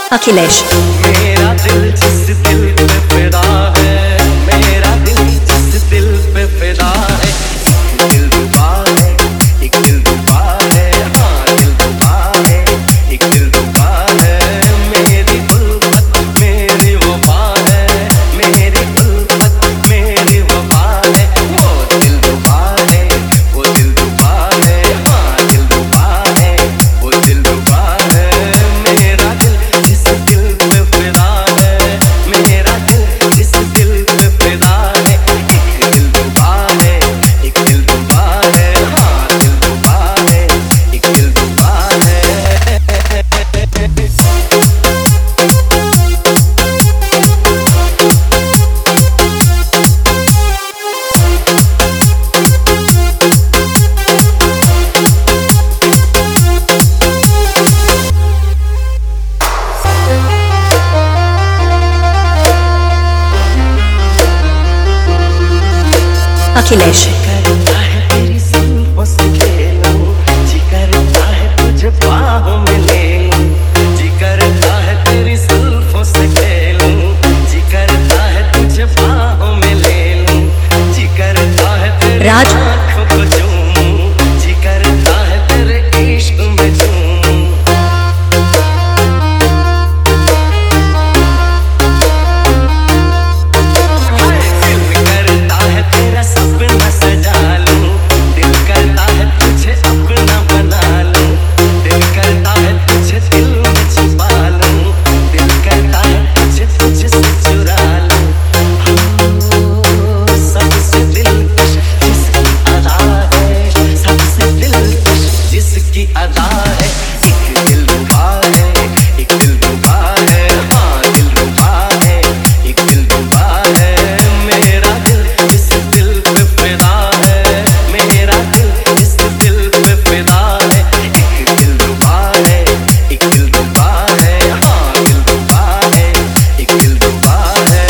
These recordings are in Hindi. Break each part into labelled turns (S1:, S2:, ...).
S1: अखिलेश।
S2: मेरा दिल जिस दिल पे फिदा है, मेरा दिल जिस दिल पे फिदा है, दिल रुबा है, एक दिल रुबा है, हाँ दिल रुबा है, एक दिल रुबा है, मेरी उल्फत मेरी वफा है, मेरी उल्फत मेरी वफा है, वो दिल रुबा है, वो दिल रुबा है, हाँ दिल रुबा है, वो दिल रुबा है, मेरा दिल जिस दिल पे फिदा है, मेरा दिल जिस दिल पे फिदा है, एक दिल रुबा है, एक दिल रुबा है, हाँ दिल रुबा है, एक दिल रुबा है।
S1: अखिलेश।
S2: करता है तेरी जुल्फों से खेलूं, जी करता है तुझे बाहों में ले लूं, जी करता है तेरी जुल्फों से खेलूं, जी करता है तुझे बाहों में ले लूं, जी करता है तेरी आँखों को चूमूं, जी करता है तेरे इश्क में झूमूं। दिल करता है तेरा सपना सजा लूं, दिल करता है तुझे अपना बना लूं, दिल करता है तुझे दिल में छुपा लूं, दिल करता है तुझे तुझसे चुरा लूं। सबसे दिलकश जिसकी अदा है, सबसे दिलकश जिसकी अदा है, एक दिल रुबा है, एक दिल रुबा है, हाँ दिल रुबा है, एक दिल रुबा है, मेरा दिल जिस दिल पे फिदा है, मेरा दिल जिस दिल पे फिदा है, एक दिल रुबा है, एक दिल रुबा है, हाँ दिल रुबा है, एक दिल रुबा है।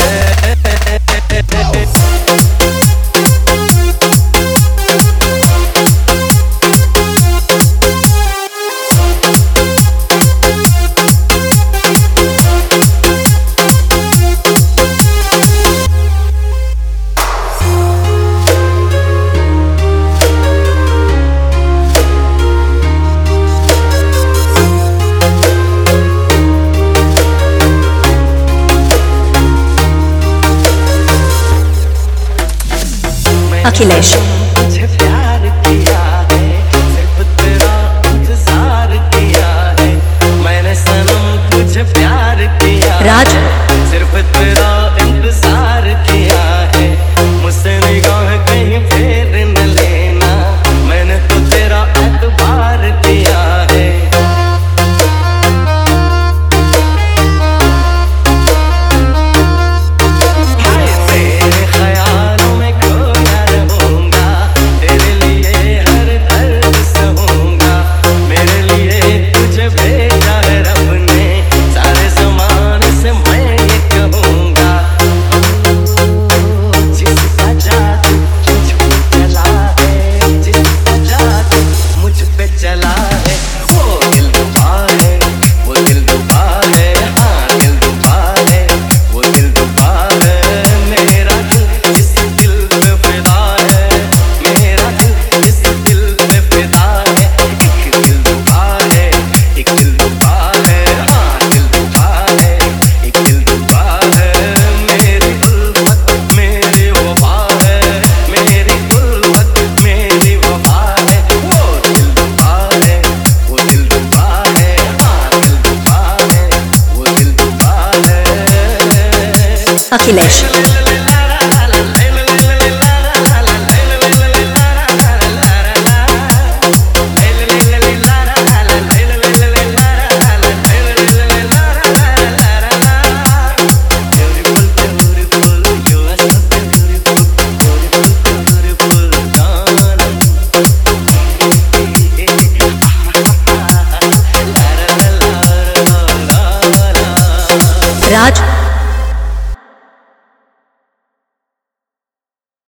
S1: अखिलेश।
S2: तुझे प्यार किया है, सिर्फ तेरा इंतजार किया है, मैंने सनम तुझे प्यार किया
S1: राज।
S2: है, सिर्फ तेरा इंतजार किया है, मुझसे निगाह कहीं फेर न लेना, मैंने तो तेरा एतबार किया है। हाय तेरे ख्यालों में खोया रहूंगा, तेरे लिए हर दर्द सहूंगा, मेरे लिए तुझे भेजा है रब ने, सारे ज़माने से मैं ये कहूंगा। जिसका जादू मुझ पे चला है, जिसका जादू मुझ पे चला है, वो दिल रुबा है, वो दिल रुबा है, हाँ दिल रुबा है, वो दिल रुबा है, मेरा दिल जिस दिल पे फिदा है, मेरा दिल जिस दिल पे फिदा है, एक दिल रुबा है, एक दिल रुबा है, हाँ दिल रुबा है, एक दिल रुबा है, मेरी उल्फत मेरी वफा है, मेरी उल्फत मेरी वफा है, वो दिल रुबा है, वो दिल रुबा है, हाँ दिल रुबा है, वो दिल रुबा है।
S1: अखिलेश। राज।